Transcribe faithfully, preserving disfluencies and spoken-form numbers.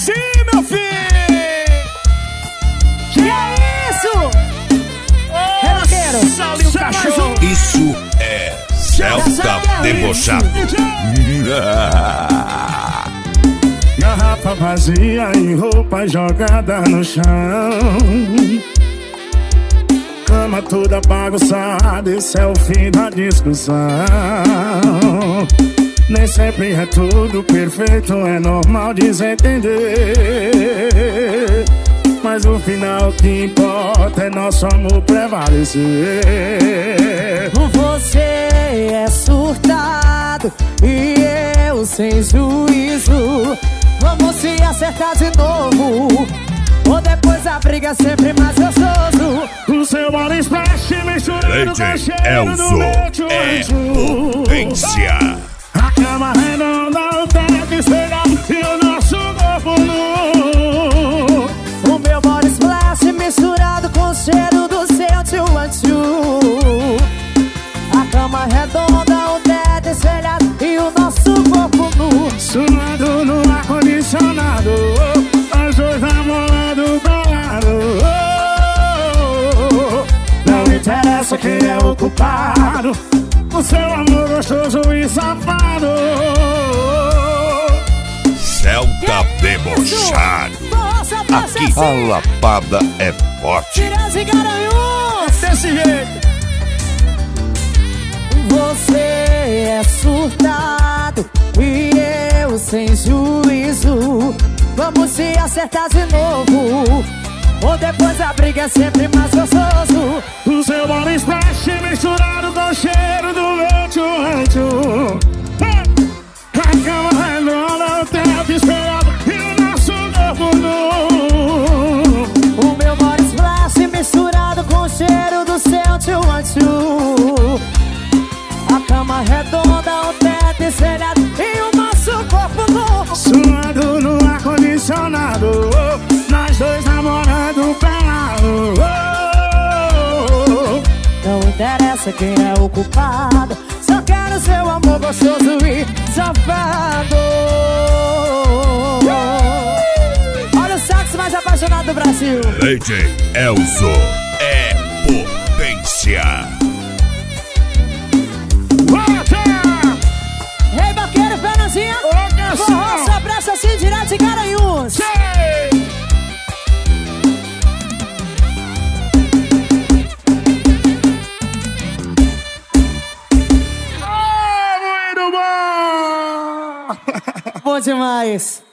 assim, meu filho. Que é isso? Reloqueiro, Salinho o cachorro. Isso é Celta debochado. Garrafa vazia e roupa jogada no chão, cama toda bagunçada, esse é o fim da discussão. Nem sempre é tudo perfeito, é normal desentender, mas no final o que importa é nosso amor prevalecer. Você é surtado e eu sem juízo. Vamos se acertar de novo, ou depois a briga é sempre mais gostoso. O seu body splash misturado com o cheiro do leite é potência. A cama redonda, o teto espelhado e o nosso corpo nu. O meu body splash misturado com o cheiro do seu tio Antiu. A cama redonda, o teto espelhado e o nosso corpo nu. Suando no ar-condicionado, nós dois namorando pelado. Não interessa quem é o culpado, o seu amor gostoso e safado. Celta debochado. Aqui a lapada é forte. Tiras e Garanhuns. Desse jeito. Você é surtado e eu sem juízo. Vamos se acertar de novo, ou depois a briga é sempre mais gostoso. O seu body splash misturado com o cheiro do meu tio. A cama redonda, o teto espelhado e o nosso corpo nu. O meu body splash misturado com o cheiro do seu tio Antiu. A cama redonda, o teto espelhado e o nosso corpo nu. Suando no ar-condicionado, nós dois namorando pelado. Não interessa quem é o culpado, só quero seu amor gostoso e safado. Olha o sax mais apaixonado do Brasil. D J Elzo é potência. Rei Vaqueiro, Fernandinha, forró só presta assim direto de Garanhuns. Oh, muito bom! Bom demais.